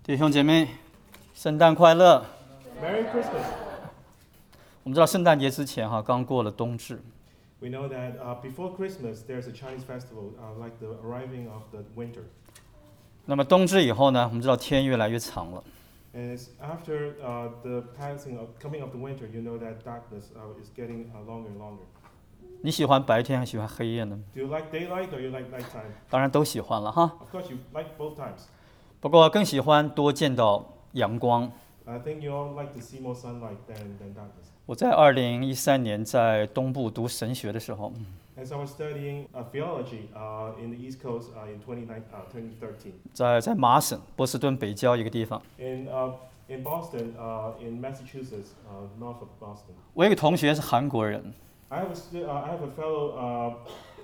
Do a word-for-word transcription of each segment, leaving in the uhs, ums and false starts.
弟兄姐妹，圣诞快乐 Merry Christmas. 我们知道圣诞节之前哈，刚过了冬至。 We know that uh, before Christmas, there's a Chinese festival, uh, like the arriving of the winter. 那么冬至以后呢，我们知道天越来越长了。 And it's after uh, the passing of coming of the winter, you know that darkness uh, is getting uh, longer and longer. 你喜欢白天还喜欢黑夜呢？ Do you like daylight or you like nighttime? 当然都喜欢了哈。 Of course, you like both times. 不过更喜欢多见到阳光。 I think you all like to see more sunlight than, than darkness. 我在二零一三年在东部读神学的时候， As I was studying uh, theology uh, in the East Coast uh, in twenty thirteen, 在在麻省波士顿北郊一个地方， in uh, in Boston, uh, in Massachusetts, uh, north of Boston. 我有一个同学是韩国人 I have a, stu- uh, I have a fellow uh,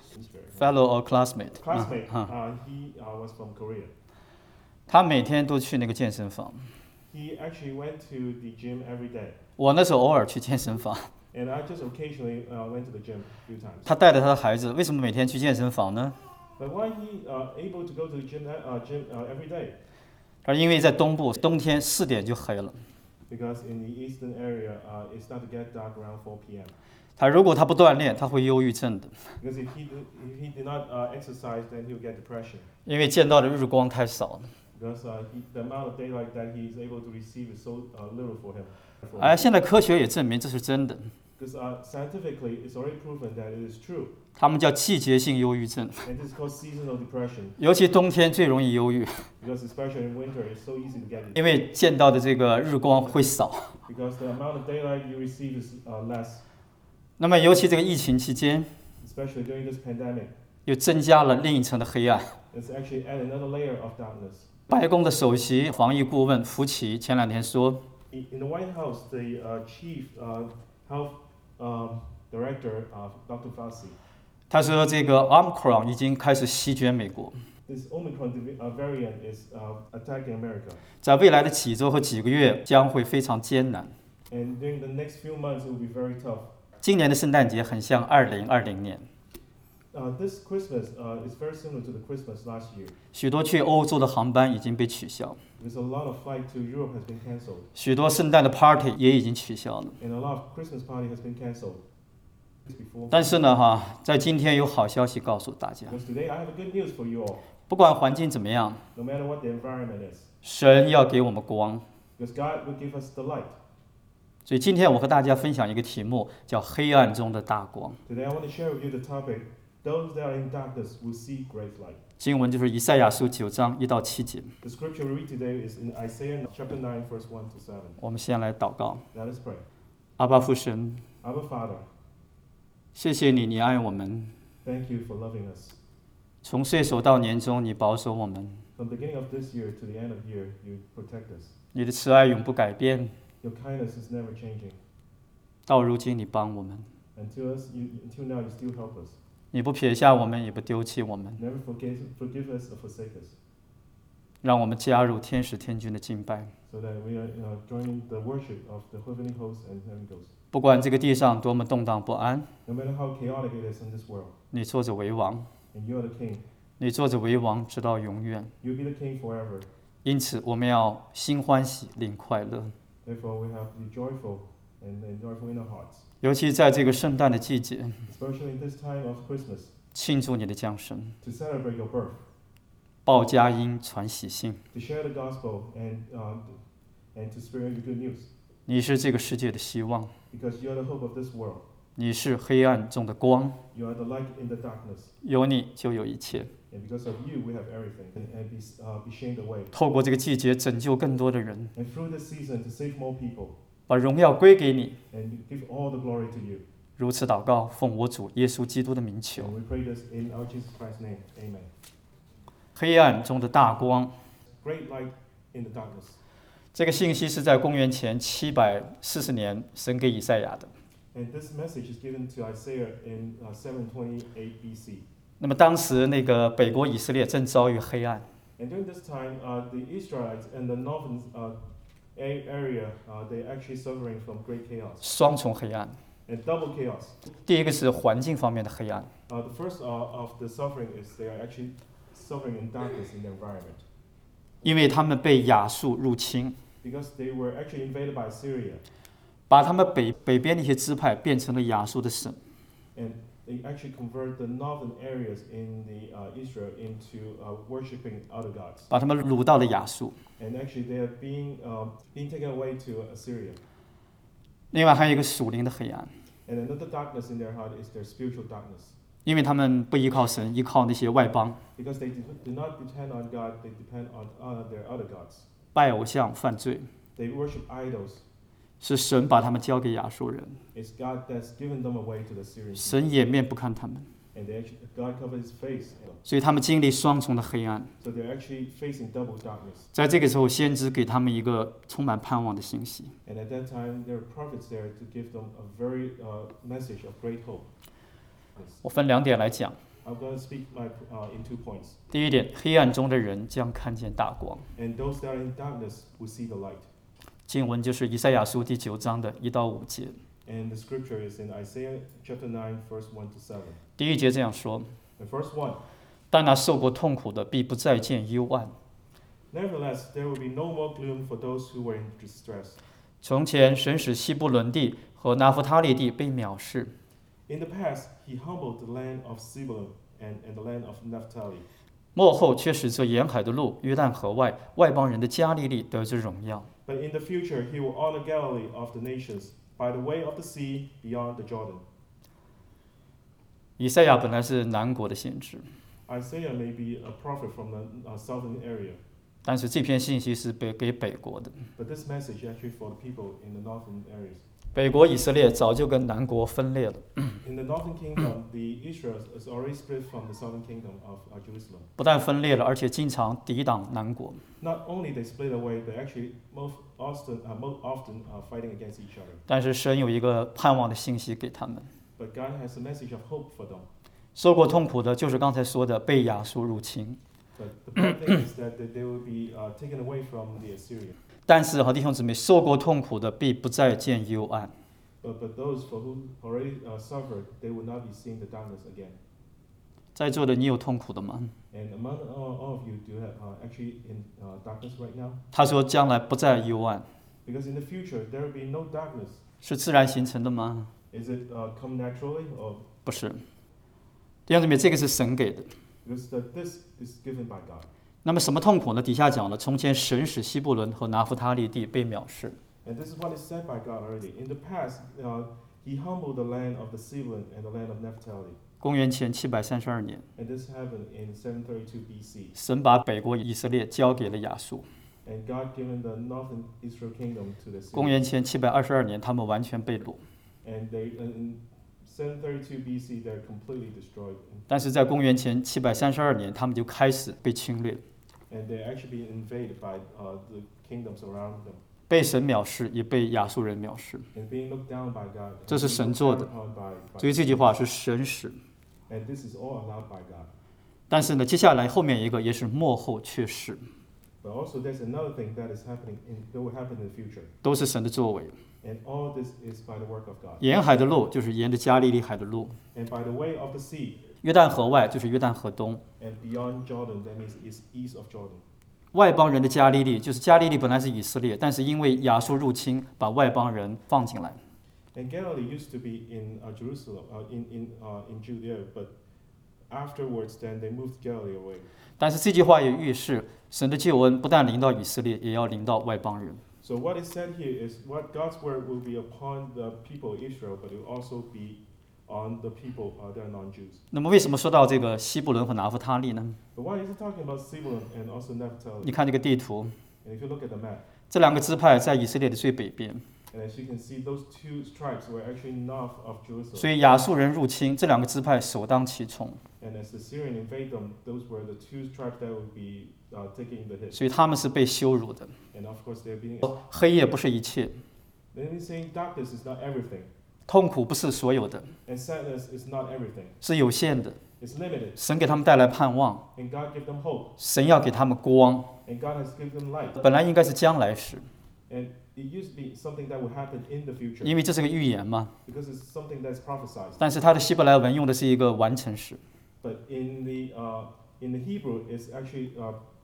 ，fellow or classmate， classmate. 嗯 Uh, he uh, was from Korea. 他每天都去那个健身房。 He actually went to the gym every day, 我那时候偶尔去健身房， and I just occasionally uh, went to the gym a few times. 他带着他的孩子，为什么每天去健身房呢？ But why he uh, able to go to the gym uh, gym uh, every day? 他说因为在东部，冬天四点就黑了。 Because in the eastern area, uh, it started to get dark around four p.m. 他如果他不锻炼，他会忧郁症的， Because if he do, if he did not uh, exercise, then he'll get depression. 因为见到的日光太少了。 Because uh, he, the amount of daylight that he is able to receive is so uh, little for him. 哎，现在科学也证明这是真的， Because uh, scientifically, it's already proven that it is true. 他们叫季节性忧郁症， And this is called seasonal depression. 尤其冬天最容易忧郁， Because especially in winter, it's so easy to get it. 因为见到的这个日光会少。 Because the amount of daylight you receive is uh, less. 那么尤其这个疫情期间， Especially during this pandemic, 又增加了另一层的黑暗。 it's actually add another layer of darkness. 白宫的首席防疫顾问福奇前两天说， In in the White House, the uh, chief uh, health um, director, uh, Doctor Fauci, 他说这个 Omicron 已经开始席卷美国， this Omicron divi- uh, variant is uh, attacking America. 在未来的几周和几个月将会非常艰难。 And during the next few months, it will be very tough. 今年的圣诞节很像二零二零年， Uh, this Christmas uh, is very similar to the Christmas last year. 许多去欧洲的航班已经被取消， Because a lot of flight to Europe has been cancelled, 许多圣诞的 party 也已经取消了。 and a lot of Christmas party has been cancelled. Before. 但是呢，哈，在今天有好消息告诉大家， Because today I have a good news for you all. 不管环境怎么样， No matter what the environment is, 神要给我们光。 because God will give us the light. 所以今天我和大家分享一个题目，叫黑暗中的大光。 Today I want to share with you the topic: those that are in darkness will see great light. 经文就是以赛亚书九章一到七节。 The scripture we read today is in Isaiah chapter nine, verse one to seven. 我们先来祷告， Let us pray. 阿爸父神， Our Father, 谢谢你，你爱我们， thank you for loving us. 从岁首到年终，你保守我们， From the beginning of this year to the end of the year, you protect us. 你的慈爱永不改变。 Your kindness is never changing. 到如今，你帮我们， Until us, you, until now, you still help us. 你不撇下我们，也不丢弃我们， Never forgive, forgive us or forsake us. 让我们加入天使天军的敬拜。 So that we are uh, joining the worship of the heavenly hosts and heavenly ghosts. 不管这个地上多么动荡不安， No matter how chaotic it is in this world, 你坐着为王， and you are the king. 你坐着为王，直到永远。 You'll be the king forever. 因此，我们要心欢喜，领快乐。 Therefore, we have to be joyful and, and joyful in our hearts. 尤其在这个圣诞的季节， Especially in this time of Christmas, 庆祝你的降生， to celebrate your birth, 报佳音，传喜信。 to share the gospel, and, uh, and to spread the good news. 你是这个世界的希望， Because you are the hope of this world. 你是黑暗中的光， You are the light in the darkness. 有你就有一切。 And because of you, we have everything. And, and be, uh, be shamed away. 透过这个季节，拯救更多的人， And through this season, to save more people. 把荣耀归给你。 And give all the glory to you. 如此祷告，奉我主耶稣基督的名求。 And we pray this in our Jesus Christ's name. Amen. 黑暗中的大光， Great light in the darkness. 这个信息是在公元前七百四十年神给以赛亚的。 And this message is given to Isaiah in uh, seven twenty-eight B C. 那么当时那个北国以色列正遭遇黑暗， And during this time, uh, the Israelites in the northern uh, a- area, uh, they're actually suffering from great chaos 双重黑暗。 and double chaos. 第一个是环境方面的黑暗， Uh, the first uh, of the suffering is they are actually suffering in darkness in the environment. 因为他们被亚述入侵， because they were actually invaded by Syria, 把他们北北边的一些支派变成了亚述的省。 and they actually convert the northern areas in the uh, Israel into uh, worshiping other gods. 把他们掳到了亚述。 And actually, they are being um, being taken away to Assyria. 另外还有一个属灵的黑暗， And another darkness in their heart is their spiritual darkness, 因为他们不依靠神，依靠那些外邦， because they do do not depend on God; they depend on uh, their other gods. 拜偶像、犯罪， They worship idols. 是神把他们交给亚述人， It's God that's given them away to the Syrians, 神掩面不看他们， and they actually God covered His face. 所以他们经历双重的黑暗。 So they're actually facing double darkness. 在这个时候，先知给他们一个充满盼望的信息。 And at that time, there are prophets there to give them a very uh, message of great hope. Yes. 我分两点来讲。 I'm going to speak my, uh, in two points. 第一点，黑暗中的人将看见大光。 And those that are in darkness will see the light. 经文就是以赛亚书第九章的一到五节。 And the scripture is in Isaiah chapter nine, verse one to seven. 第一节这样说： And verse one, 但那受过痛苦的，必不再见幽暗。 nevertheless, there will be no more gloom for those who were in distress. 从前，神使西布伦地和拿弗他利地被藐视， In the past, he humbled the land of Zebulun and, and the land of Naphtali. 末后却使这沿海的路、约旦河外外邦人的加利利得着荣耀。 But in the future, he will honor Galilee of the nations by the way of the sea beyond the Jordan. 以赛亚本来是南国的先知， Isaiah may be a prophet from the uh, southern area, 但是这篇信息是给给北国的。 but this message is actually for the people in the northern areas. 北国以色列早就跟南国分裂了， In the northern kingdom, the Israel is already split from the southern kingdom of uh, Jerusalem. 不但分裂了，而且经常抵挡南国。 Not only they split away, they actually most often, uh, most often uh, fighting against each other. 但是神有一个盼望的信息给他们， But God has a message of hope for them. 受过痛苦的，就是刚才说的被亚述入侵。 But the bad thing is that they will be uh, taken away from the Assyrian. 但是和弟兄姊妹，受过痛苦的，必不再见幽暗。 But, but those for who already uh, suffered, they will not be seeing the darkness again. 在座的你有痛苦的吗？ And among all, all of you, do you have uh, actually in uh, darkness right now? 他说将来不再幽暗， Because in the future, there will be no darkness. 是自然形成的吗？ Is it uh, come naturally, or 不是。弟兄姊妹，这个是神给的。 because that this is given by God? 那么什么痛苦呢？底下讲了，从前神使西布伦和拿弗他利地被藐视。 And this is what is said by God already. In the past, uh, He humbled the land of the Zebulun and the land of Naphtali. 公元前七百三十二年， And this happened in seven thirty-two B C. 神把北国以色列交给了亚述。 And God given the northern Israel kingdom to the 公 Syrians. 元前七百二十二年，他们完全被掳。 And they, in seven thirty-two B C, they're completely destroyed. 但是在公元前七百三十二年，他们就开始被侵略， And they're actually being invaded by uh, the kingdoms around them. 被神藐视，也被亚述人藐视。 And being looked down by God. and 这是 being 神 looked 做 down 的。 upon by, by 所以这句话是神使。 And this is all allowed by God. 但是呢，接下来后面一个也是幕后却是， But also there's another thing that is happening in, that will happen in the future. 都是神的作为。 And all this is by the work of God. 沿海的路就是沿着加利利海的路， And by the way of the sea 约旦河外就是约旦河东， and beyond Jordan, that means it's east of Jordan. 外邦人的加利利就是加利利本来是以色列，但是因为亚述入侵，把外邦人放进来。 And Galilee used to be in uh, Jerusalem, uh, in, in, uh, in Judea, but afterwards then they moved Galilee away. 但是这句话也预示，神的救恩不但临到以色列，也要临到外邦人。 So what is said here is what God's word will be upon the people of Israel, but it will also be on the people uh, that are non-Jews. 那么为什么说到这个西布伦和拿弗他利呢？ But why is it talking about Zebulun and also Naphtali? 你看这个地图， And if you look at the map, 这两个支派在以色列的最北边， and as you can see, those two tribes were actually north of Jerusalem. 所以亚述人入侵，这两个支派首当其冲， And as the Syrian invade them, those were the two tribes that would be uh, taking the hit. 所以他们是被羞辱的。 And of course, they're being. 黑夜不是一切， Then he's saying darkness is not everything, 痛苦不是所有的， and sadness is not everything. 是有限的。 It's limited, 神给他们带来盼望， and God give them hope, 神要给他们光， and God has given them light. 本来应该是将来时， And it used to be something that would happen in the future 因为这是个预言嘛。 because it's something that's prophesied. 但是它的希伯来文用的是一个完成时， But in the uh, in the Hebrew, it's actually uh,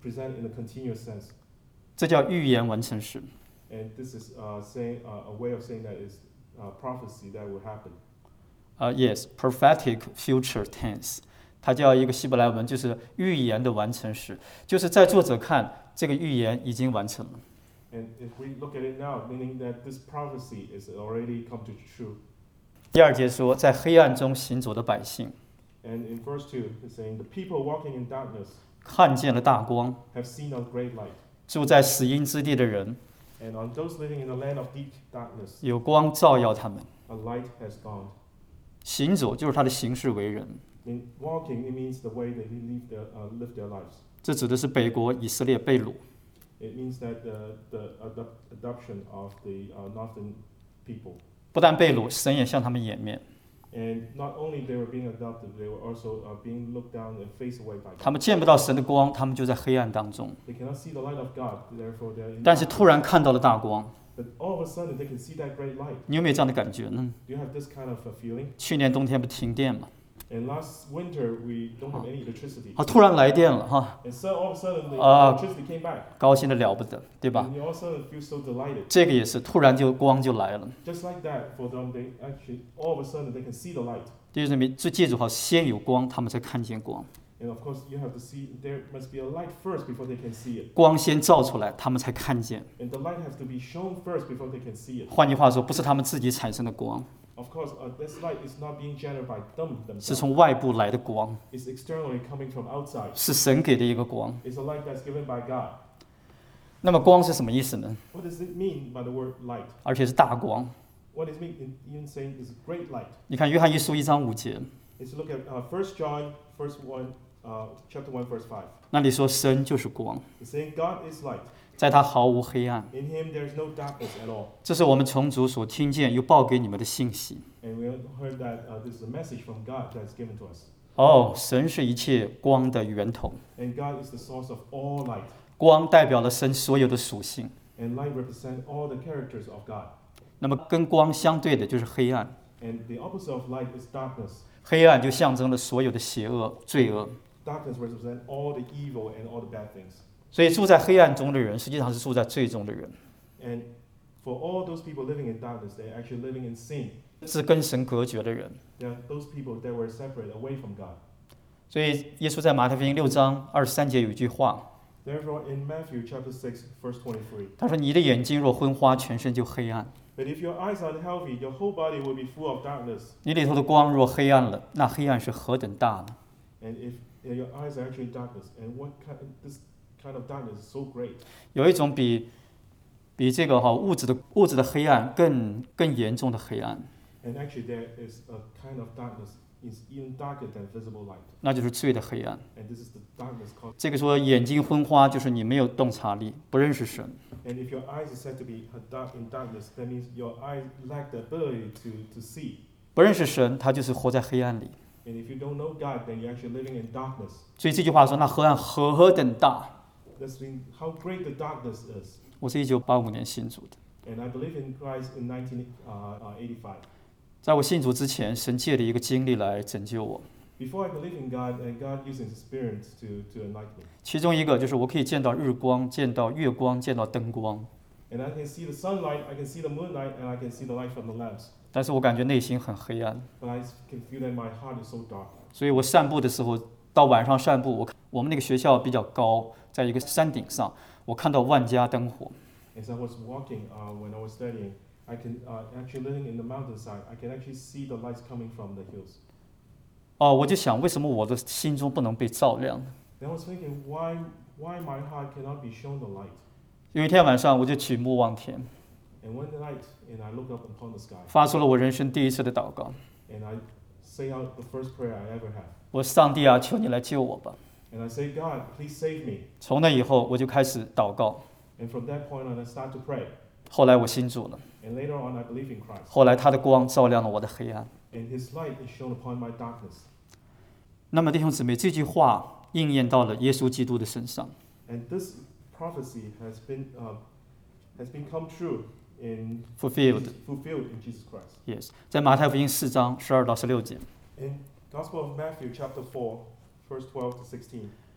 present in a continuous sense. 这叫预言完成时。 And this is uh, saying uh, a way of saying that is uh, prophecy that will happen. 呃、uh, yes, prophetic future tense， 它叫一个希伯来文，就是预言的完成时，就是在作者看这个预言已经完成了。 And if we look at it now, meaning that this prophecy is already come to true. 第二节说，在黑暗中行走的百姓 And in verse two, it's saying, the people walking in darkness 看见了大光， have seen a great light. 住在死荫之地的人 And on those living in the land of deep darkness, 有光照耀他们。 a light has dawned. 行走就是他的行事为人， In walking, it means the way that they live their, uh, live their lives. 这指的是北国以色列被掳， It means that the, the adopt, adoption of the uh, northern people. 不但被掳，神也向他们掩面。 And not only they were being adopted, they were also uh, being looked down and faced away by 他 God. 们见不到神的光，他们就在黑暗当中。 They cannot see the light of God, therefore they're in 但是 darkness. 突然看到了大光， But all of a sudden they can see that great light. 你有没有这样的感觉呢？ Do you have this kind of a feeling? 去年冬天不停电嘛， And last winter we don't have any electricity. 啊，突然来电了哈， And so all of a sudden the Ah. electricity came back. 高兴的了不得，对吧？ And you all of a sudden feel so delighted. 这个也是突然就光就来了。 Just like that, for them, they actually all of a sudden they can see the light. 弟兄姊妹，就记住哈，先有光，他们才看见光； And of course, you have to see there must be a light first before they can see it. 光先照出来，他们才看见。 And the light has to be shown first before they can see it. 换句话说，不是他们自己产生的光， Of course, uh, this light is not being generated by them 是 themselves. 从外部来的光， It's externally coming from outside. 是神给的一个光。 It's a light that's given by God. 那么光是什么意思呢？ What does it mean by the word light? 而且是大光。 What is mean in even saying is great light? 你看约翰一书一章五节， Let's look at uh, First John, first one, uh, chapter one, verse five. 那里说神就是光， It's saying God is light. 在他毫无黑暗。 In Him there is no darkness at all. 这是我们从主所听见又报给你们的信息。 And we heard that uh, this is a message from God that's given to us. 哦，神是一切光的源头， And God is the source of all light. 光代表了神所有的属性。 And light represents all the characters of God. 那么跟光相对的就是黑暗， And the opposite of light is darkness. 黑暗就象征了所有的邪恶、罪恶。 Darkness represents all the evil and all the bad things. 所以住在黑暗中的人，实际上是住在罪中的人， And for all those people living in darkness, they're actually living in sin. 是跟神隔绝的人。 They are those people that were separated away from God. 所以耶稣在马太福音六章二十三节有一句话， Therefore, in Matthew chapter six, verse twenty-three, 他说：“你的眼睛若昏花，全身就黑暗； but if your eyes are unhealthy, your whole body will be full of darkness. 你里头的光若黑暗了，那黑暗是何等大呢？” And if uh, your eyes are actually darkness, and what kind this kind of darkness is so great. 有一种比比这个哈物质的物质的黑暗更更严重的黑暗， And actually, there is a kind of darkness is even darker than visible light. 那就是罪的黑暗。 And this is the darkness called. 这个说眼睛昏花，就是你没有洞察力，不认识神。 And if your eyes are said to be dark in darkness, that means your eyes lack the ability to, to see. 不认识神，他就是活在黑暗里。 And if you don't know God, then you're actually living in darkness. 所以这句话说，那黑暗何等大！ That's mean how great the darkness is. 我是一九八五年信主的， And I believe in Christ in nineteen eighty-five. 在我信主之前，神借了一个经历来拯救我。 Before I believe in God, and God used His experience to, to enlighten me. 其中一个就是我可以见到日光、见到月光、见到灯光， And I can see the sunlight, I can see the moonlight, and I can see the light from the lamps. 但是我感觉内心很黑暗。 But I can feel that my heart is so dark. 所以我散步的时候，到晚上散步，我我们那个学校比较高，在一个山顶上，我看到万家灯火。 As I was walking uh, when I was studying, I can uh, actually living in the mountainside, I can actually see the lights coming from the hills. 哦，我就想，为什么我的心中不能被照亮？ Then I was thinking, why, why my heart cannot be shown the light? 有一天晚上，我就举目望天， And one night, and I look up upon the sky, 发出了我人生第一次的祷告。 and I say out the first prayer I ever had. 我上帝啊，求你来救我吧！ And I say, God, please save me. 从那以后，我就开始祷告。 And from that point on, I start to pray. 后来我信主了， And later on, I believe in Christ. 后来他的光照亮了我的黑暗。 And His light is shown upon my darkness. 那么弟兄姊妹，这句话应验到了耶稣基督的身上。 And this prophecy has been, uh, has been come true in Fulfilled. fulfilled in Jesus Christ. Yes，在马太福音四章十二到十六节， In Gospel of Matthew chapter four, verse twelve to sixteen.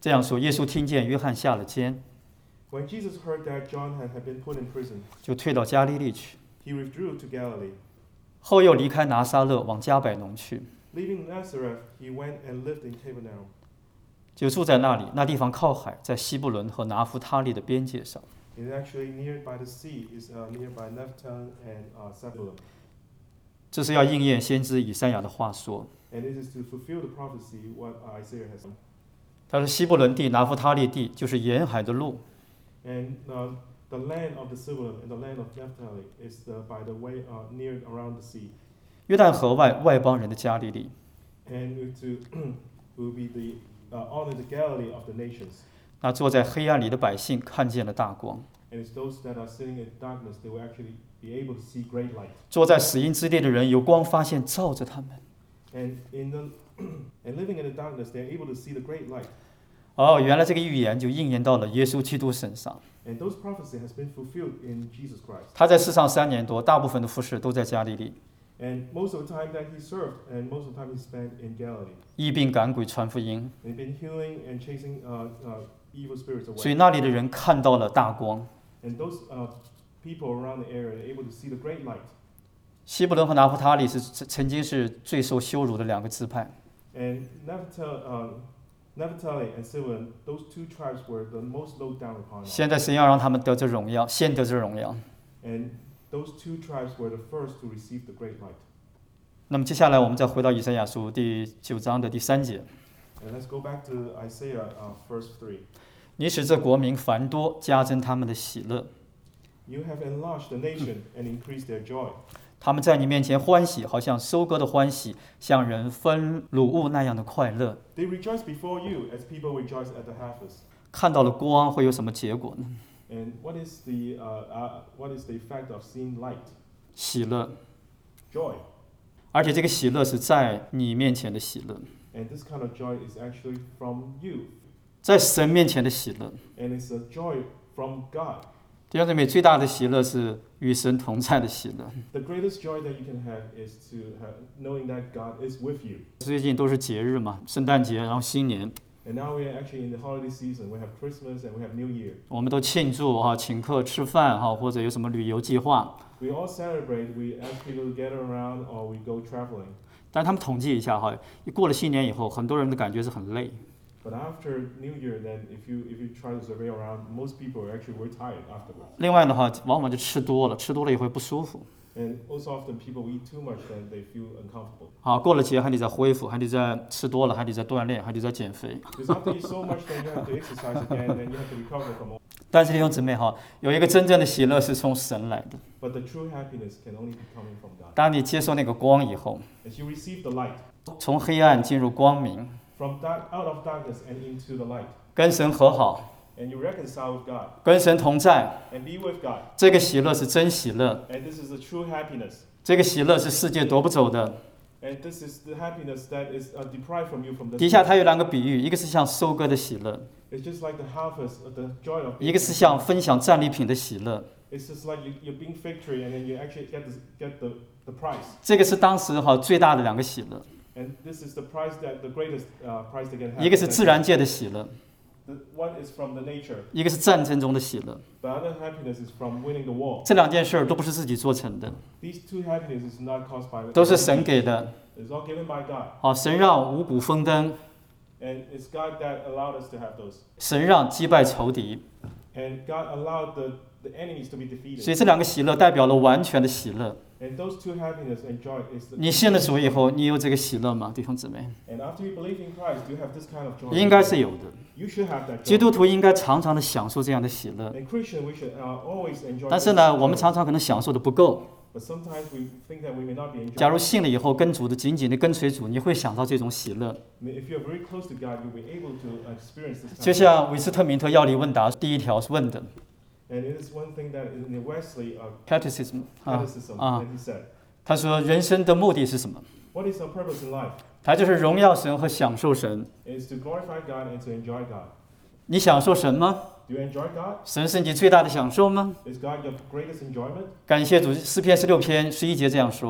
这样说，耶稣听见约翰下了监， When Jesus heard that John had, had been put in prison, 就退到加利利去， he withdrew to Galilee. 后又离开拿撒勒往加百农去， Leaving Nazareth, he went and lived in Capernaum. 就住在那里。那地方靠海，在西布伦和拿弗他利的边界上。 It's actually near by the sea, is uh, near by Naphtali and uh, Zebulun. 这是要应验先知以赛亚的话说， And it is to fulfill the prophecy what Isaiah has done. 他说西布伦地、拿弗他利地就是沿海的路， And uh, the land of the Zebulun and the land of Naphtali is the, by the way uh, near around the sea. 约旦河外外邦人的加利利。 And to will be the uh, honor the Galilee of the nations. 那坐在黑暗里的百姓看见了大光， And it's those that are sitting in darkness, they will actually be able to see great light. 坐在死荫之地的人有光发现照着他们。 And in the and living in the darkness, they're able to see the great light. 哦，原来这个预言就应验到了耶稣基督身上。 And those prophecy has been fulfilled in Jesus Christ. 他在世上三年多，大部分的服事都在加利利， And most of the time that he served, and most of the time he spent in Galilee. 医病赶鬼传福音， And he's been healing and chasing uh, uh, evil spirits 所以 away. 那里的人看到了大光。 And those uh, people around the area are able to see the great light. 西布伦和拿弗他利是曾经是最受羞辱的两个支派， And Naphtali, uh, Naphtali and Zebulun, those two tribes were the most looked down upon. 现在神要让他们得着荣耀，先得着荣耀。 And those two tribes were the first to receive the great light. 那么接下来我们再回到以赛亚书第九章的第三节， And let's go back to Isaiah uh, verse three. 你使这国民繁多，加增他们的喜乐。 You have enlarged the nation and increased their joy. 他们在你面前欢喜，好像收割的欢喜，像人分掳物那样的快乐。 They rejoice before you as people rejoice at the harvest. 看到了光会有什么结果呢？ And what is the uh, uh, what is the effect of seeing light? 喜乐， Joy. 而且这个喜乐是在你面前的喜乐， And this kind of joy is actually from you. 在神面前的喜乐。 And it's a joy from God. 弟兄姊妹，最大的喜乐是与神同在的喜乐。 The greatest joy that you can have is to have, knowing that God is with you. 最近都是节日嘛，圣诞节，然后新年， And now we are actually in the holiday season. We have Christmas and we have New Year. 我们都庆祝哈，请客吃饭哈，或者有什么旅游计划。 We all celebrate. We ask people to gather around or we go traveling. 但他们统计一下哈，过了新年以后，很多人的感觉是很累。 But after New Year, then if you if you try to survey around, most people are actually very tired afterwards. 另外的话，往往就吃多了，吃多了也会不舒服。 And also often people eat too much, then they feel uncomfortable. 好，过了节还得再恢复，还得再吃多了，还得再锻炼，还得再减肥。 Because after you eat so much, then you have to exercise again, then you have to recover from all. 但是弟兄姊妹哈，有一个真正的喜乐是从神来的。 But the true happiness can only be coming from God. 当你接受那个光以后， As you receive the light 从黑暗进入光明， from dark out of darkness and into the light, 跟神和好， and you reconcile with God 跟神同在， and be with God. 这个喜乐是真喜乐， And this is the true happiness. 这个喜乐是世界夺不走的。 And this is the happiness that is uh, deprived from you from the 底下它有两个比喻，一个是像收割的喜乐， It's just like the harvest, uh, the joy of 一个是像分享战利品的喜乐。 It's just like you, you're being victory and then you actually get, this, get the, the prize. 这个是当时哈最大的两个喜乐， And this is the prize that the greatest uh, prize they can have. 一个是自然界的喜乐， The, one is from the nature. 一个是战争中的喜乐。 The other happiness is from winning the war. 这两件事儿都不是自己做成的， These two happiness is not caused by 都是神给的。 It's all given by God. 好，神让五谷丰登， And it's God that allowed us to have those. 神让击败仇敌， And God allowed the, the enemies to be 所 defeated. 以这两个喜乐代表了完全的喜乐。 And those two happiness and joy is the 你信了主以后，你有这个喜乐吗，弟兄姊妹？ And after you believe in Christ, do you have this kind of joy? 应该是有的。 You should have that 基 joy. 督徒应该常常的享受这样的喜乐， And Christian, we should uh, always enjoy 但 this 是呢，我们 joy. 常常可能享受的不够。 But sometimes we think that we may not be enjoying. 假如信了以后，跟主的紧紧的跟随主，你会想到这种喜乐。 I mean, if you're very close to God, you'll be able to experience this 就 kind of 像韦斯特敏特要理问答第一条问的 And it is one thing that in the Wesley uh, Catechism 啊 catechism 啊， that he said, 他说人生的目的是什么？ what is our purpose in life? 他就是荣耀神和享受神。 It is to glorify God and to enjoy God. 你享受神吗？ Do you enjoy God? 神是你最大的享受吗？ Is God your greatest enjoyment? 感谢主，诗篇十六篇十一节这样说：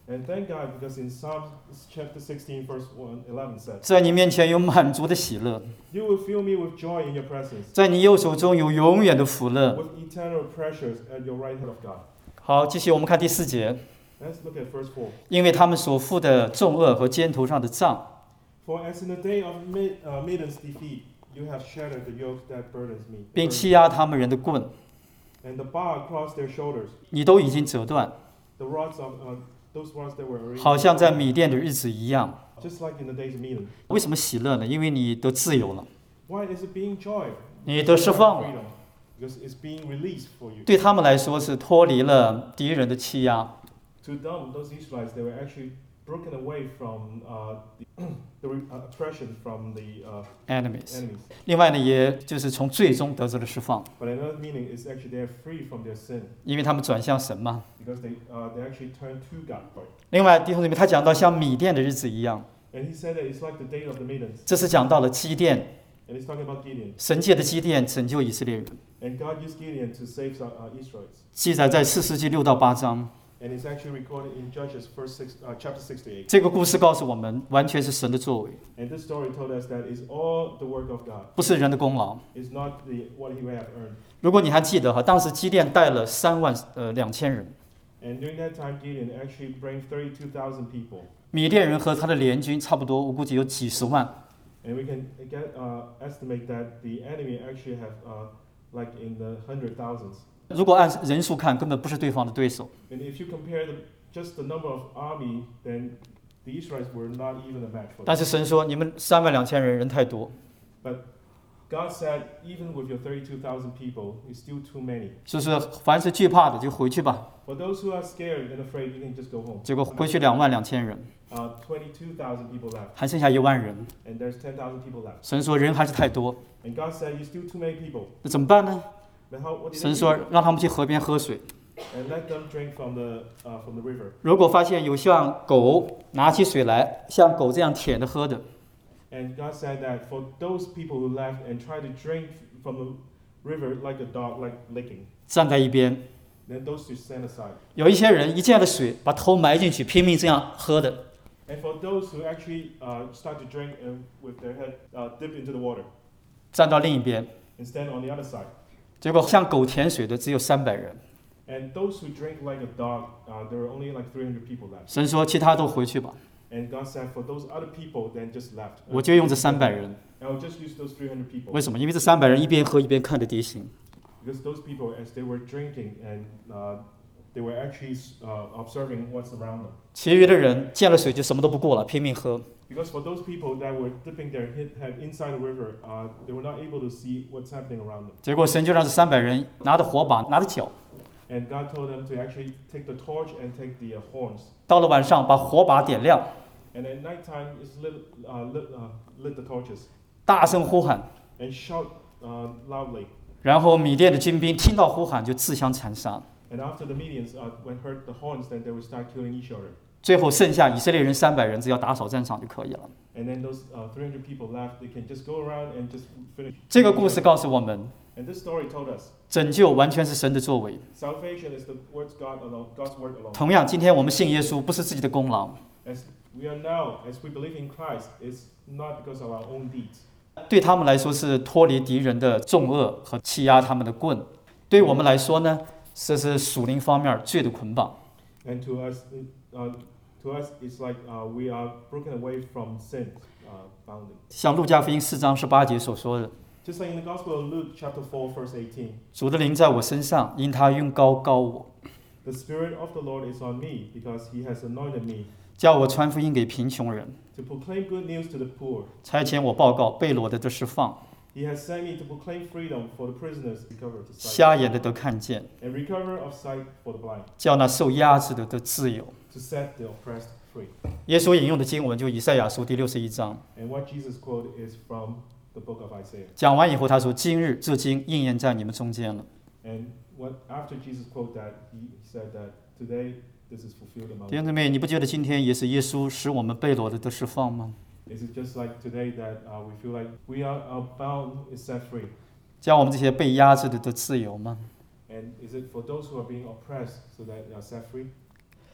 And thank God, because in Psalm chapter sixteen, verse one, eleven says, 在你面前有满足的喜乐， You will fill me with joy in your presence, 在你右手中有永远的福乐。 with eternal pleasures at your right hand of God. 好，继续我们看第四节， Let's look at verse four. 因为他们所负的重恶和肩头上的杖， For as in the day of Mid, uh, Midian's defeat, you have shattered the yoke that burdens me, 并欺压他们人的棍， and the bar across their shoulders, 你都已经折断， the rods of uh, those rods that were already, 好像在米甸的日子一样。 just like in the days of Midian. 为什么喜乐呢？因为你得自由了， Why is it being joy? 你得释放了。 Freedom, because it's being released for you. 对他们来说是脱离了敌人的欺压。 To them, those Israelites, they were actually broken away from uh, the, the uh, oppression from the uh, enemies。 enemies. 另外呢，也就是从最终得着了释放， But another meaning is actually they are free from their sin 因为他们转向神嘛。 because they uh, they actually turn to God. Right? 另外，弟兄姊妹，他讲到像米甸的日子一样， And he said that it's like the day of the Midians. 这是讲到了基甸， And he's talking about Gideon. 神借的基甸拯救以色列人， And God used Gideon to save uh, Israelites. 记载在四世纪六到八章。 And it's actually recorded in Judges first six, uh, chapter six to eight. 这个故事告诉我们，完全是神的作为， And this story told us that it's all the work of God. 不是人的功劳。 It's not the what he may have earned. 如果你还记得哈，当时基甸带了三万呃两千人， And during that time, Gideon actually brought thirty-two thousand people. 米甸人和他的联军差不多，我估计有几十万。 And we can get, uh, estimate that the enemy actually have uh, like in the hundred thousands. 如果按人数看，根本不是对方的对手。 And if you compare the, just the number of army, then the Israelites were not even a match for 但 them. 是神说，你们三万两千人人太多， But God said, even with your thirty-two thousand people, it's still too many. 就是凡是惧怕的就回去吧。 For those who are scared and afraid, you can just go home. 结果回去两万两千人， Uh, twenty-two thousand people left, 还剩下一万人。 and there's ten thousand people left. 神说人还是太多， And God said, you still too many people. 那怎么办呢？ But how, what did 神 they 说 do? 让他们去河边喝水。 And let them drink from the uh, from the river. 如果发现有像狗拿起水来像狗这样舔着喝的， And God said that for those people who left and tried to drink from the river like a dog, like licking, 站在一边。 then those should stand aside. 有一些人一见了水，把头埋进去，拼命这样喝的。 And for those who actually uh, start to drink and with their head uh, dip into the water 站到另一边， and stand on the other side. 结果像狗舔水的只有三百人。 And those who drink like a dog, uh, there were only like three hundred people left. 神说其他都回去吧， And God said, for those other people, then just left. 我就用这三百人。 And I'll just use those three hundred people. 为什么？因为这三百人一边喝一边看着地形。 Because those people, as they were drinking, and uh, they were actually uh, observing what's around them. 其余的人见了水就什么都不顾了，拼命喝。 Because for those people that were dipping their head head inside the river, uh, they were not able to see what's happening around them. 结果神就让这三百人拿着火把，拿着脚， And God told them to actually take the torch and take the uh, horns. 到了晚上把火把点亮， And at nighttime, is lit, uh, lit, uh, lit the torches 大声呼喊。 and shout uh, loudly. 然后米甸的军兵听到呼喊就自相残杀， And after the Medians, uh, when heard the horns, then they would start killing each other. 最后剩下以色列人三百人，只要打扫战场就可以了。 And then those uh, three hundred people left. They can just go around and just finish. 这个故事告诉我们， And this story told us 拯救完全是神的作为。 salvation is the words God alone, God's word alone. 同样，今天我们信耶稣不是自己的功劳， As we are now, as we believe in Christ, it's not because of our own deeds. 对他们来说是脱离敌人的重恶和欺压他们的棍；对我们来说呢，这是属灵方面罪的捆绑。 And to us, uh, to us, it's like uh, we are broken away from sin uh, bounding. 像路加福音四章十八节所说的， Just like in the Gospel of Luke, chapter four, verse eighteen, 主的灵在我身上，因他用膏膏我， the Spirit of the Lord is on me because He has anointed me 叫我传福音给贫穷人， to proclaim good news to the poor. 差遣我报告被掳的得释放， He has sent me to proclaim freedom for the prisoners, recover to sight, 瞎眼的得看见， and recover of sight for the blind, 叫那受压制的得自由。 to set the oppressed free. 耶稣引用的经文就以赛亚书第六十一章。 And what Jesus quoted is from the book of Isaiah. 讲完以后，他说：“今日这经应验在你们中间了。” And what after Jesus quoted that, He said that today this is fulfilled among 弟兄 you. 姊妹，你不觉得今天也是耶稣使我们被掳的得释放吗？ Is it just like today that uh, we feel like we are, are bound is set free? 叫我们这些被压制的得自由吗？ And is it for those who are being oppressed so that they are set free?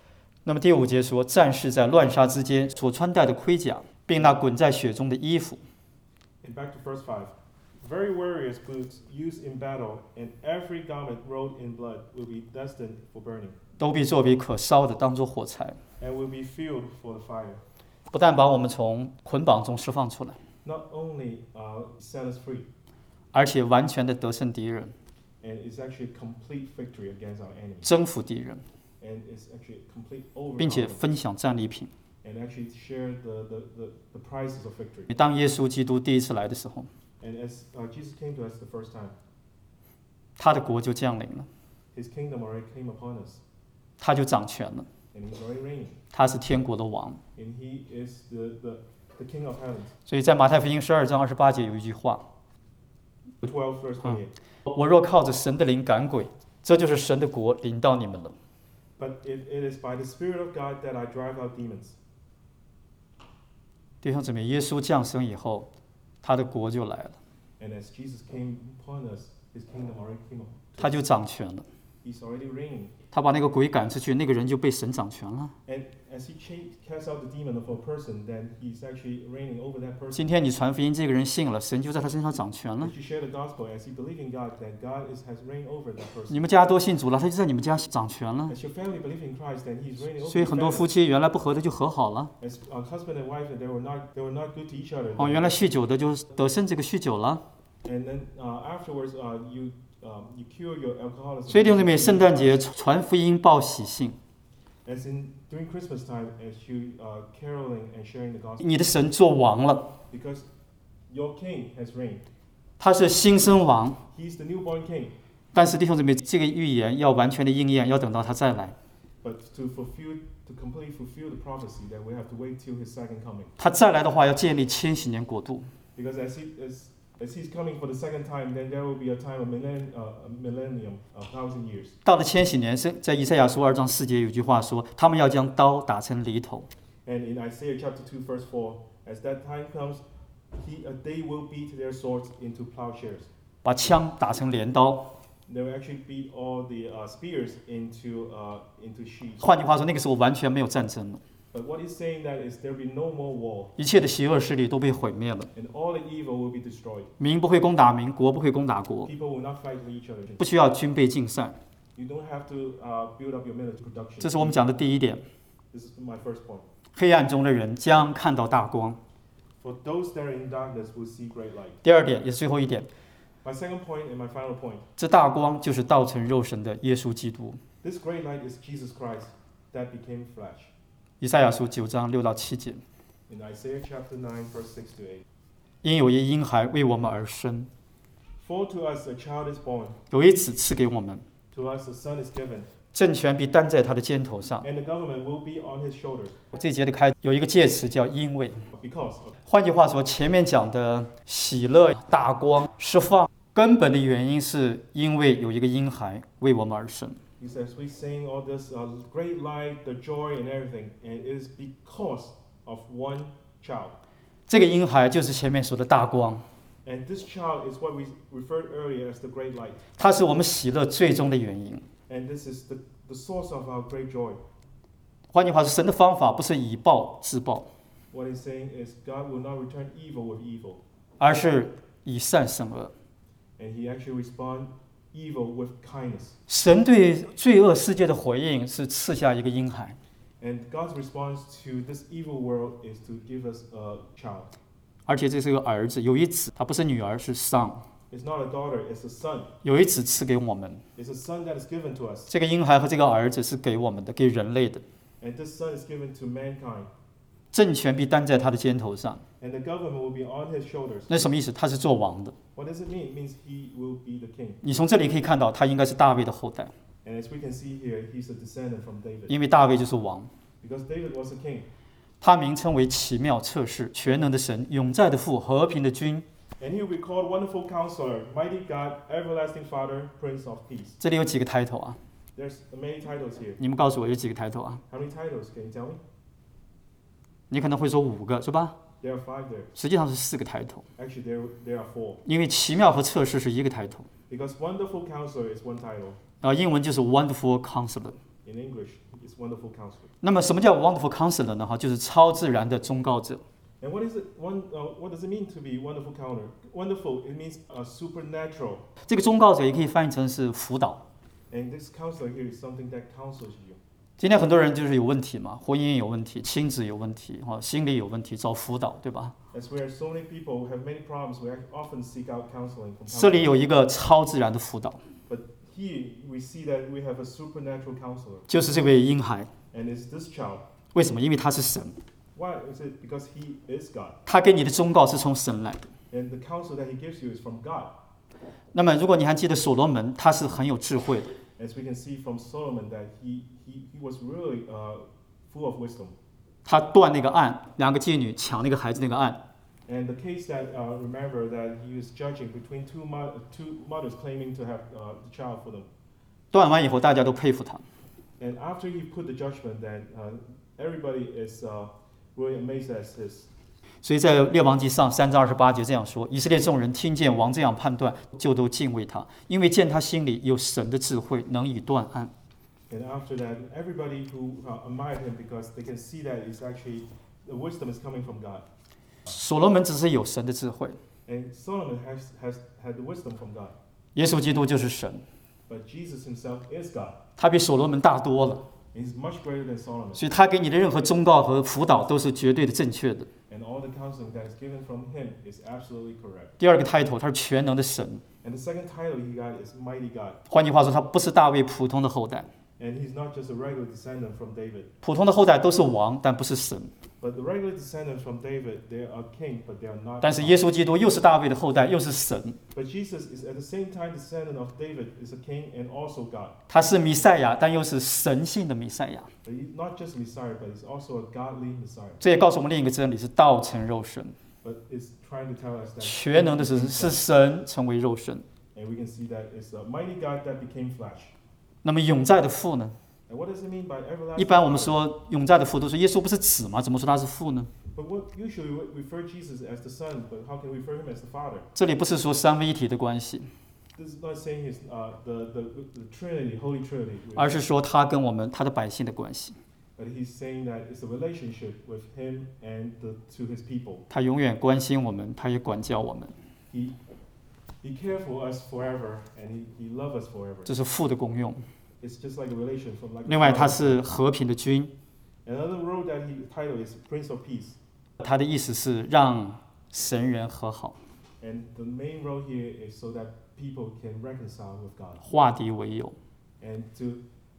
那么第五节说，战士在乱杀之间所穿戴的盔甲，并那滚在血中的衣服。 And back to verse five. Very warriors' boots used in battle, and every garment rolled in blood will be destined for burning, 都必作为可烧的，当作火柴， and will be fueled for the fire. 不但把我们从捆绑中释放出来， Not only uh, set us free, 而且完全的得胜敌人， and it's actually a complete victory against our enemies, 征服敌人， and it's actually a complete 并且 overcoming, 分享战利品。 and actually share the, the, the, the prizes of victory. 当耶稣基督第一次来的时候， And as uh, Jesus came to us the first time, 他的国就降临了， his kingdom already came upon us, 他就掌权了， and he's already reigning, 他是天国的王。 and he is the, the, the king of heaven. 所以在马太福音十二章二十八节有一句话 twelve verse twenty-eight.：“ 我若靠着神的灵赶鬼，这就是神的国临到你们了。” But it, it is by the Spirit of God that I drive out demons. 弟兄姊妹，耶稣降生以后，他的国就来了， And as Jesus came upon us, his kingdom already came upon 他就掌权了。 He's already reigning. 他把那个鬼赶出去，那个人就被神掌权了。 And as he cha- casts out the demon of a person, then he's actually reigning over that person. 今天你传福音，这个人信了，神就在他身上掌权了 If。you share the gospel, as you believe in God, then God is, has reigned over that person. 你们家都信主了，他就在你们家掌权了。 As your family believe in Christ, then he's reigning over 所以 your 很多 family. 夫妻原来不合的就和好了。 As a husband and wife, they were not they were not good to each other. 哦，原来酗酒的就得胜这个酗酒了。 And then uh, afterwards, uh, you um, you cure your alcoholism. 所以弟兄姊妹，圣诞节传福音报喜信， As in during Christmas time, as you uh, caroling and sharing the gospel, 你的神做王了， because your king has reigned. 他是新生王。 He's the newborn king. 但是弟兄姊妹，这个预言要完全的应验，要等到他再来。 But to fulfill, to completely fulfill the prophecy, then we have to wait till his second coming. 他再来的话，要建立千禧年国度。 Because as he as as he's coming for the second time, then there will be a time of millenn, uh, a millennium, a thousand years. 到了千禧年，是在以赛亚书二章四节有句话说：“他们要将刀打成犁头。 And in Isaiah chapter two, verse four, as that time comes, he uh, they will beat their swords into plowshares. ” 把枪打成镰刀。 They will actually beat all the uh, spears into uh, into sheaths. 换句话说，那个时候完全没有战争了， But what he's saying that is there will be no more war, 一切的邪恶势力都被毁灭了， and all the evil will be destroyed. 民不会攻打民，国不会攻打国， People will not fight with each other. 不需要军备竞赛。 You don't have to uh, build up your military 这 production. 是我们讲的第一点。 This is my first point. 黑暗中的人将看到大光。 For those that are in darkness will see great light. 第二点，也是最后一点， My second point and my final point. 这大光就是道成肉身的耶稣基督。 This great light is Jesus Christ that became flesh. 以赛亚书九章六到七节， In Isaiah chapter nine, verse six to eight. 因有一婴孩为我们而生， For to us a child is born, 有一子赐给我们， to us a son is given, 政权必担在他的肩头上。 and the government will be on his shoulders. 这节的开有一个介词叫因为， Because, 换句话说，前面讲的喜乐、大光、释放，根本的原因是因为有一个婴孩为我们而生。 he says, we sing all this uh, great light, the joy and everything, and it is because of one child. 这个婴孩就是前面说的大光， And this child is what we referred earlier as the great light. 它是我们喜乐最终的原因。 And this is the, the source of our great joy. 换句话说，神的方法不是以暴制暴， What he's saying is God will not return evil with evil. 而是以善胜恶。 And he actually responds evil with kindness. 神对罪恶世界的回应是赐下一个婴孩， And God's response to this evil world is to give us a child. 而且这是个儿子，有一子，他不是女儿，是 son， It's not a daughter, it's a son. 有一子赐给我们。 It's a son that is given to us. 这个婴孩和这个儿子是给我们的，给人类的。 And this son is given to mankind. 政权必担在他的肩头上。 And the government will be on his shoulders. 那什么意思？他是做王的。 What does it mean? It means he will be the king. 你从这里可以看到，他应该是大卫的后代， And as we can see here, he's a descendant from David. 因为大卫就是王。 Because David was a king. 他名称为奇妙测试、全能的神、永在的父、和平的君。 And he will be called Wonderful Counselor, Mighty God, Everlasting Father, Prince of Peace. 这里有几个 title 啊？ There's many titles here. 你们告诉我有几个 title 啊？ How many titles? Can you tell me? 你可能会说五个，是吧？ There are five there. 实际上是四个 title， Actually, there, there are four. 因为奇妙和测试是一个 title， Because Wonderful Counselor is one title. 然后英文就是 Wonderful Counselor， In English, it's wonderful counselor. 那么什么叫 wonderful counselor 呢？哈，就是超自然的忠告者。 And what is it? One, uh, what does it mean to be wonderful counselor? Wonderful, it means uh, supernatural. 这个忠告者也可以翻译成是辅导。 And this counselor here is something that counsels you. 今天很多人就是有问题嘛，婚姻有问题，亲子有问题，哈，心理有问题，找辅导，对吧？ As where so many people have many problems, we often seek out counseling from 这里 counselors. 有一个超自然的辅导， But here we see that we have a supernatural counselor, 就是这位婴孩。 and it's this child. 为什么？因为他是神， Why is it? Because he is God, 他给你的忠告是从神来的。 and the counsel that he gives you is from God. 那么，如果你还记得所罗门，他是很有智慧的。 As we can see from Solomon, that he he, he was really uh, full of wisdom. 他断那个案，两个妓女抢那个孩子那个案， And the case that uh, remember that he was judging between two mo- two mothers claiming to have uh, the child for them. 断完以后，大家都佩服他。 And after he put the judgment, then uh, everybody is uh, really amazed at this. 所以在列王记上三章二十八节这样说：以色列众人听见王这样判断，就都敬畏他，因为见他心里有神的智慧，能以断案。 And after that, everybody who uh, admired him because they can see that it's actually the wisdom is coming from God. 所罗门只是有神的智慧， And Solomon has has had the wisdom from God, 耶稣基督就是神， but Jesus himself is God. 他比所罗门大多了， He's much greater than Solomon. 所以他给你的任何忠告和辅导都是绝对的正确的。 And all the counseling that is given from him is absolutely correct. 第二个 title， 他是全能的神， And the second title he got is Mighty God. 换句话说，他不是大卫普通的后代， And he's not just a regular descendant from David. 普通的后代都是王，但不是神。 But the regular descendants from David, they are king, but they are not. 但是耶稣基督又是大卫的后代，又是神， But Jesus is at the same time descendant of David, is a king and also God. 他是弥赛亚，但又是神性的弥赛亚。 But he's not just Messiah, but he's also a godly Messiah. 这也告诉我们另一个真理：是道成肉身， But it's trying to tell us that 全能的是是神成为肉身。 and we can see that it's a mighty God that became flesh. 那么永在的父呢？ And what does it mean by everlasting? 一般我们 Father? 说永在的父都说耶稣不是子吗？怎么说他是父呢？ But what usually we refer Jesus as the Son, but how can we refer him as the Father? 这里不是说三位一体的关系， This is not saying he's uh, the, the the Trinity, Holy Trinity, 而是说他跟我们他的百姓的关系。 but he's saying that it's a relationship with him and the, to his people. 他永远关心我们，他也管教我们， He he cared for us forever, and he, he loved us forever. 这是父的功用。 It's just like a relation from like. 另外，他是和平的君， Another role that he title is Prince of Peace, 他的意思是让神人和好， and the main role here is so that people can reconcile with God 化敌为友。 and to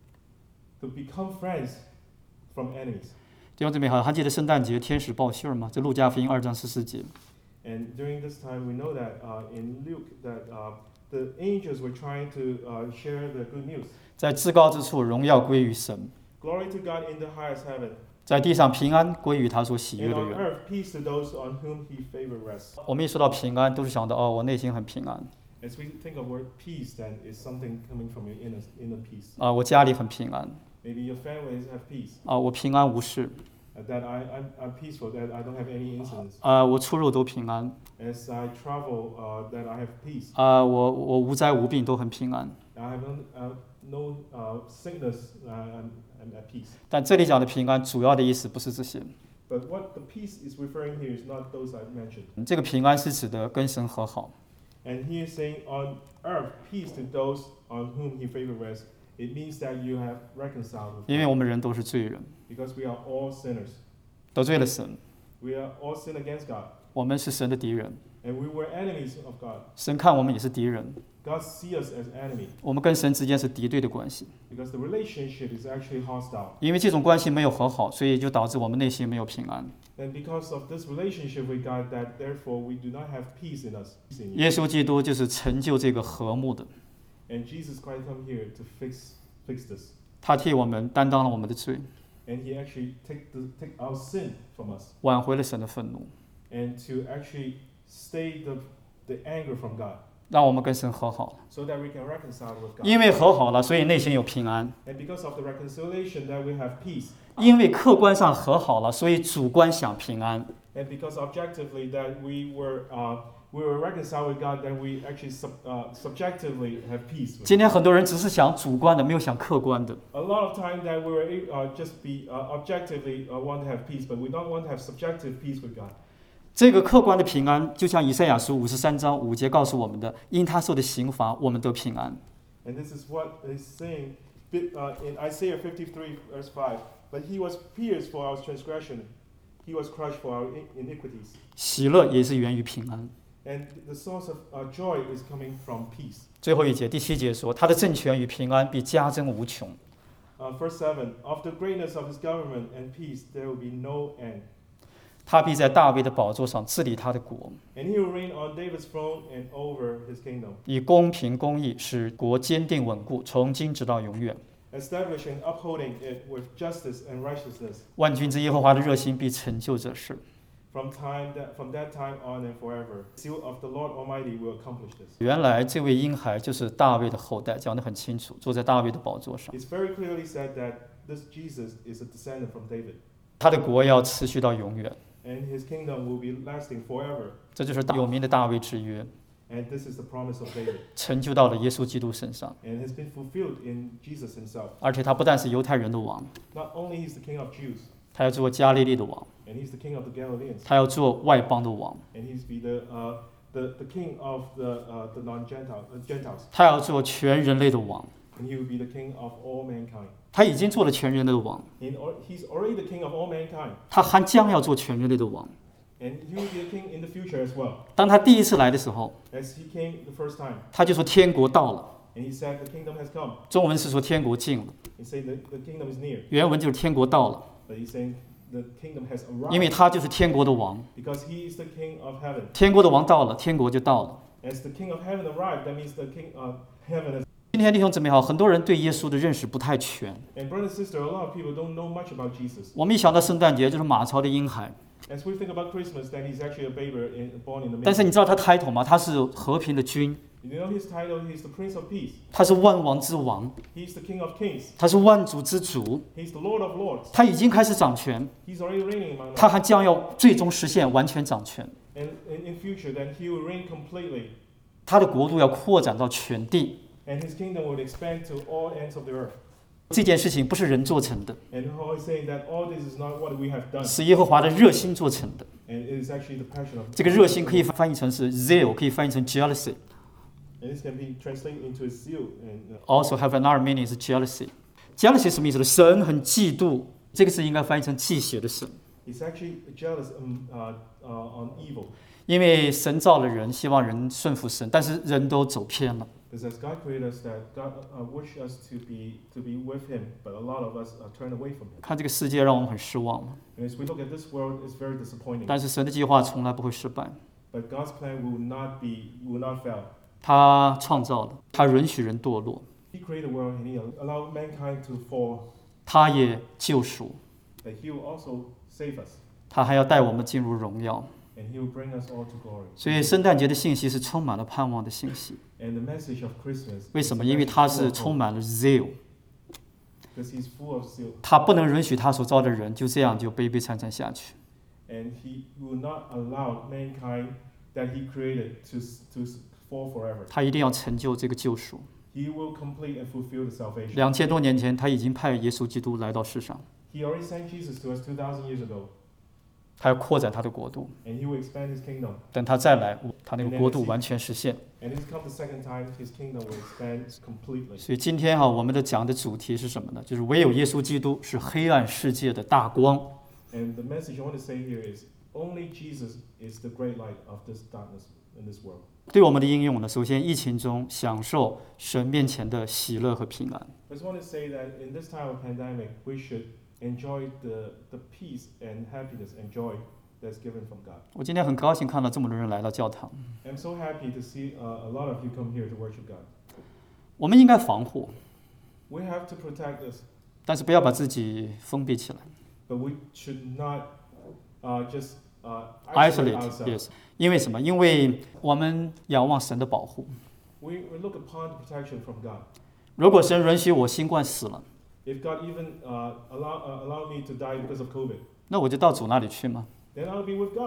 to become friends from enemies. 弟兄姊妹好，还记得圣诞节天使报信儿吗？在路加福音二章十四节。 And during this time, we know that uh, in Luke that uh, the angels were trying to uh, share the good news. 在至高之处，荣耀归于神； Glory to God in the highest heaven, 在地上平安归于他所喜悦 and 的 on 人。 earth peace to those on whom He favor rests. 我们一说到平安，都是想到哦，我内心很平安 As we think of word peace, then it's something coming from your inner inner peace. 啊，我家里很平安 Maybe your families have peace. 啊，我平安无事 Uh, that I I'm, I'm peaceful. That I don't have any incidents. 啊，我出入都平安 As I travel, uh, that I have peace. 啊，我我无灾无病都很平安。 I have no, uh, no uh, sickness. Uh, I'm, I'm at peace. 但这里讲的平安，主要的意思不是这些， But what the peace is referring here is not those I've mentioned. 这个平安是指的跟神和好。 And he is saying, on earth, peace to those on whom he favor rests. It means that you have reconciled with 因为 God. 我们人都是罪人， Because we are all sinners. 得罪了神， We are all sin against God. 我们是神的敌人， And we were enemies of God. 神看我们也是敌人， God sees us as enemy. 我们跟神之间是敌对的关系。 Because the relationship is actually hostile. 因为这种关系没有和好，所以就导致我们内心没有平安。 And because of this relationship with God, that therefore we do not have peace in us. Peace in you. 耶稣基督就是成就这个和睦的， And Jesus Christ come here to fix fix this. 他替我们担当了我们的罪， And he actually take the take our sin from us. 挽回了神的愤怒， And to actually stay the the anger from God. 让我们跟神和好了。 So that we can reconcile with God. 因为和好了，所以内心有平安； And because of the reconciliation that we have peace. 因为客观上和好了，所以主观想平安。 And because objectively that we were uh, we were reconciled with God, then we actually sub, uh, subjectively have peace. 今天很多人只是想主观的，没有想客观的。 A lot of time that we were uh, just be uh, objectively uh, want to have peace, but we don't want to have subjective peace with God. 这个客观的平安，就像以赛亚书五十三章五节告诉我们的：因他受的刑罚，我们得平安。 And this is what is saying uh, in Isaiah fifty-three, verse five. But he was pierced for our transgression, he was crushed for our iniquities. 喜乐也是源于平安。 And the source of uh, joy is coming from peace. 最后一节，第七节说：他的政权与平安必加增无穷。 Uh, verse seven. Of the greatness of his government and peace, there will be no end. 他必在大卫的宝座上治理他的国， And he will reign on David's throne and over his kingdom, 以公平公义使国坚定稳固，从今直到永远。 establishing, upholding it with justice and righteousness. 万军之耶和华的热心必成就这事。 From time that from that time on and forever, the seal of the Lord Almighty will accomplish this. 原来这位婴孩就是大卫的后代，讲得很清楚，坐在大卫的宝座上。 It's very clearly said that this Jesus is a descendant from David, 他的国要持续到永远， and his kingdom will be lasting forever. 这就是有名的大卫之约， And this is the promise of David, 成就到了耶稣基督身上。 and has been fulfilled in Jesus himself. 而且他不但是犹太人的王， Not only he's the king of Jews, 他要做加利利的王， and he's the king of the Galileans, 他要做外邦的王， and he's be the uh, the, the king of the uh, the non-Gentile uh, Gentiles, 他要做全人类的王。 and he will be the king of all mankind. 他已经做了全人类的王， In, or, he's already the king of all mankind, 他还将要做全人类的王。 and he will be the king in the future as well. 当他第一次来的时候， As he came the first time, 他就说天国到了， and he said the kingdom has come. 中文是说天国近了， He said the, the kingdom is near, 原文就是天国到了， but he's saying the kingdom has 因为 arrived 他就是天国的王。 because he is the king of heaven. 天国的王到了，天国就到了。 As the king of heaven arrived, that means the king of heaven is. 今天弟兄姊妹好，很多人对耶稣的认识不太全。 And brother and sister, a lot of people don't know much about Jesus. 我们一想到圣诞节就是马槽的婴孩， As we think about Christmas, then he's actually a baby in, born in the 但是 manger. 你知道他 title 吗？他是和平的君， You know his title? He's the Prince of Peace. 他是万王之王， He's the King of Kings. 他是万主之主， He's the Lord of Lords. 他已经开始掌权， He's already reigning among 他 us. 还将要最终实现完全掌权。 And in, in future, then he will reign completely. 他的国度要扩展到全地， And his kingdom will expand to all ends of the earth. 这件事情不是人做成的， And Paul is saying that all this is not what we have done. 是耶和华的热心做成的。 And it is actually the passion of 这个热心可以翻译成是 zeal， 可以翻译成 jealousy， And this can be translated into a zeal. And, uh, also have another meaning 是 jealousy。jealousy 什么意思呢？神很嫉妒，这个字应该翻译成忌血的神， he's actually jealous um, uh, uh, on evil. 因为神造了人，希望人顺服神，但是人都走偏了。 Because as God created us, that God uh, wished us to be to be with Him, but a lot of us uh, turn away from Him. 看这个世界让我们很失望， And as we look at this world, it's very disappointing. 但是神的计划从来不会失败。 But God's plan will not be will not fail. 他创造的，他允许人堕落， He created the world and He allowed mankind to fall. 他也救赎， That He will also save us, 他还要带我们进入荣耀。 and He will bring us all to glory. 所以圣诞节的信息是充满了盼望的信息。 And the message of Christmas. 为什么？因为他是充满了 zeal， Because He's full of zeal, 他不能允许他所造的人就这样就悲悲惨惨下去。 and He will not allow mankind that He created to to fall forever. 他一定要成就这个救赎。 He will complete and fulfill the salvation. 两千多年前，他已经派耶稣基督来到世上， He already sent Jesus to us two thousand years ago, 他要扩展他的国度。 and He will expand His kingdom. 等他再来，他那个国度完全实现。 And He's come the second time, His kingdom will expand completely. 所以今天哈、我们的讲的主题是什么呢？就是唯有耶稣基督是黑暗世界的大光。 And the message I want to say here is only Jesus is the great light of this darkness in this world. 对我们的应用呢，首先疫情中享受神面前的喜乐和平安。 I just want to say that in this time of pandemic, we should enjoy the, the peace and happiness and joy that's given from God. 我今天很高兴看到这么多人来到教堂。 I'm so happy to see uh, a lot of you come here to worship God. 我们应该防护， We have to protect us, 但是不要把自己封闭起来 but we should not uh, just uh, ，isolate isolate ourselves. yes。因为什么？因为我们仰望神的保护。 We, we look upon the protection from God. 如果神允许我新冠死了， If God even uh, allow, uh, allow me to die because of COVID, 那我就到主那里去吗？ then I'll be with God.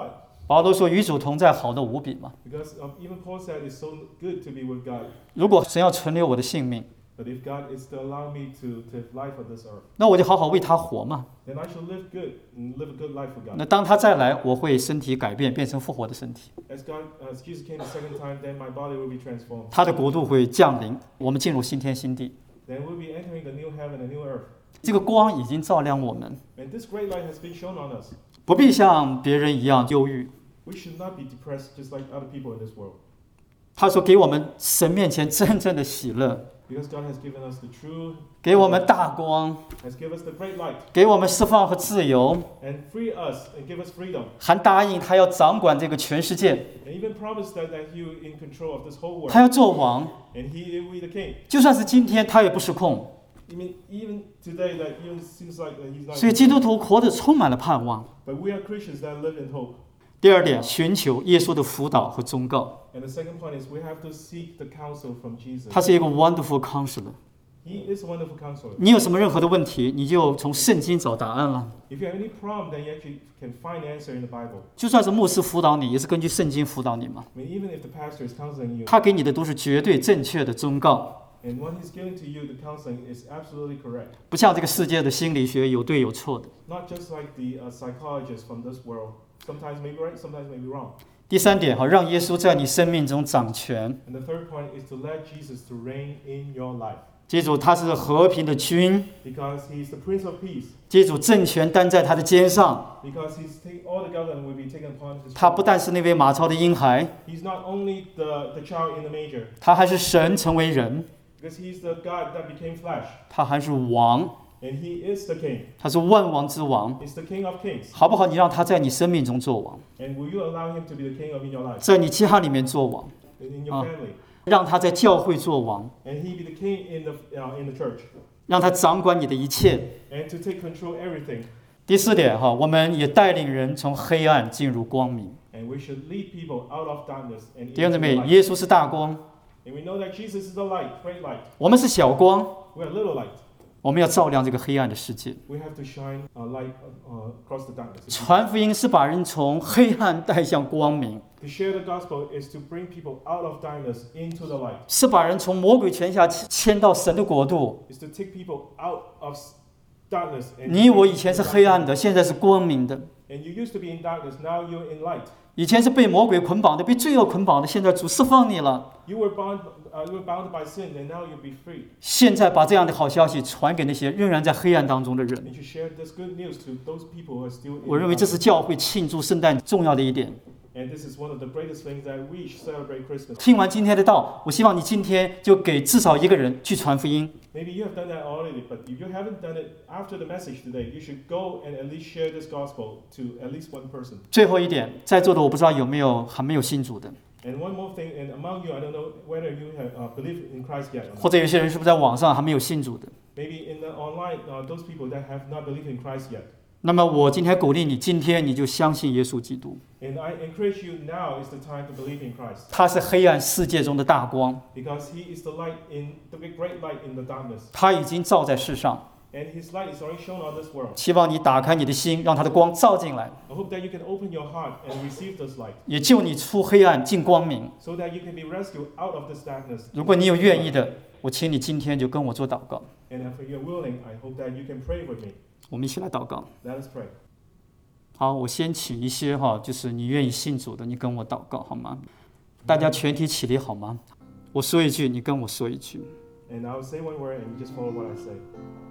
保罗说与主同在，好的无比嘛。 Because um, even Paul said it's so good to be with God. 如果神要存留我的性命， But if God is to allow me to, to have life on this earth, 那我就好好为他活嘛。 then I shall live good and live a good life for 那 God. 当他再来，我会身体改变，变成复活的身体， As God, as Jesus came the second time, then my body will be transformed. 他的国度会降临，我们进入新天新地。 Then we'll be entering the new heaven and new earth. 这个光已经照亮我们， And this great light has been shown on us. 不必像别人一样忧郁。 We should not be depressed just like other people in this world. 他说：“给我们神面前真正的喜乐， Because God has given us the true, 给我们大光， has given us the great light, 给我们释放和自由， and free us and give us freedom. 还答应他要掌管这个全世界， And even promised that, that He will in control of this whole world. 他要做王。 And He will be the king. 就算是今天，他也不失控。 I mean, even today, that even seems like that He's not. 所以基督徒活得充满了盼望。 But we are Christians that live in hope. 第二点，寻求耶稣的辅导和忠告。 And the second point is we have to seek the counsel from Jesus. 他是一个 wonderful counselor。 He is a wonderful counselor. 你有什么任何的问题，你就从圣经找答案了。 If you have any problem, then you actually can find the answer in the Bible. 就算是牧师辅导你，也是根据圣经辅导你嘛。 I mean, even if the pastor is counseling you, 他给你的都是绝对正确的忠告， and what he's giving to you, the counseling is absolutely correct. 不像这个世界的心理学有对有错的。 Not just like the uh, psychologists from this world. Sometimes may be right, sometimes may be wrong. 第三点，哈，让耶稣在你生命中掌权。 And the third point is to let Jesus to reign in your life. 记住，他是和平的君， Because he's the Prince of Peace. 记住，政权担在他的肩上。 Because he's take, all the government will be taken upon his 他不 shoulders. 但是那位马槽的婴孩， He's not only the, the child in the manger. 他还是神成为人， Because he's the God that became flesh. 他还是王， And he is the king. 他是万王之王， He's the King of kings. 好不好？你让他在你生命中做王， And will you allow him to be the king of in your life? 在你家里面做王， In, in your Ah. family. 让他在教会做王， And he be the king in the, uh, in the church. 让他掌管你的一切。 And to take control everything. 第四点，哈，我们也带领人从黑暗进入光明。 And we should lead people out of darkness and 弟兄 into 姊 the 妹， light. 耶稣是大光， And we know that Jesus is the light, great light. 我们是小光， We are little light. 我们要照亮这个黑暗的世界。 We have to shine a light uh, across the darkness. 传福音是把人从黑暗带向光明， To share the gospel is to bring people out of darkness into the light. 是把人从魔鬼权下迁到神的国度。 Is to take people out of s- darkness. And 你我以前是黑暗的，现在是光明的； And you used to be in darkness, now you're in light. 以前是被魔鬼捆绑的，被罪恶捆绑的，现在主释放你了。 You were bound, uh, you were bound by sin, and now you'll be free. 现在把这样的好消息传给那些仍然在黑暗当中的人。 And you share this good news to those people who are still in 我认为这是 darkness. 教会庆祝圣诞重要的一点。 And this is one of the greatest things that we celebrate Christmas. 听完今天的道，我希望你今天就给至少一个人去传福音。 Maybe you have done that already, but if you haven't done it after the message today, you should go and at least share this gospel to at least one person. 最后一点，在座的我不知道有没有还没有信主的， And one more thing, and among you, I don't know whether you have uh, believed in Christ yet. or not. 或者有些人是不是在网上还没有信主的？ Maybe in the online, uh, those people that have not believed in Christ yet. 那么我今天鼓励你，今天你就相信耶稣基督， And I encourage you, now is the time to believe in Christ. 他是黑暗世界中的大光， Because he is the light in the great light in the darkness. 他已经照在世上。 And his light is already shown on this world. 希望你打开你的心，让他的光照进来， I hope that you can open your heart and receive this light 也救你出黑暗进光明。 so that you can be rescued out of this darkness. 如果你有愿意的，我请你今天就跟我做祷告， And if you're willing, I hope that you can pray with me. 我们一起来祷告。 Let us pray. 好，我先请一些哈，就是你愿意信主的，你跟我祷告好吗？大家全体起立好吗？我说一句，你跟我说一句。 And I'll say one word and you just follow what I say.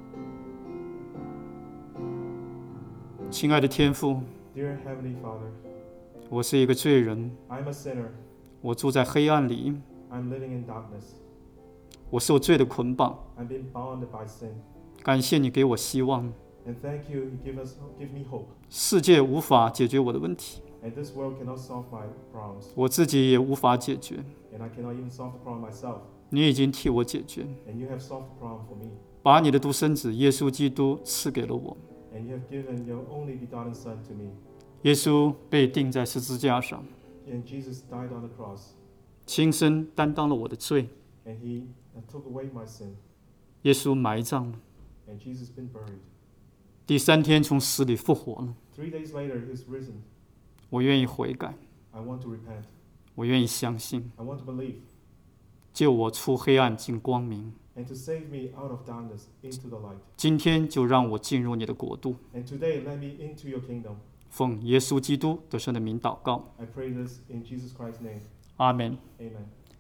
亲爱的天父， Dear Heavenly Father, 我是一个罪人， I'm a sinner. 我住在黑暗里， I'm living in darkness. 我受罪的捆绑。 I'm being bound by sin. 感谢你给我希望， And thank you, you give us, give me hope. 世界无法解决我的问题， And this world cannot solve my problems. 我自己也无法解决， And I cannot even solve the problem myself. 你已经替我解决， And you have solved the problem for me. 把你的独生子耶稣基督赐给了我。 And you have given your only begotten Son to me. 耶稣被钉在十字架上， And Jesus died on the cross. 亲身担当了我的罪。 And he uh, took away my sin. 耶稣埋葬了， And Jesus been buried. 第三天从死里复活了。 Three days later, he's risen. 我愿意悔改， I want to repent. 我愿意相信， I want to believe. 救我出黑暗进光明。 And to save me out of darkness into the light. 今天就让我进入你的国度。 And today, let me into your kingdom. 奉耶稣基督得胜的名祷告， I pray this in Jesus Christ's name. 阿门。 Amen.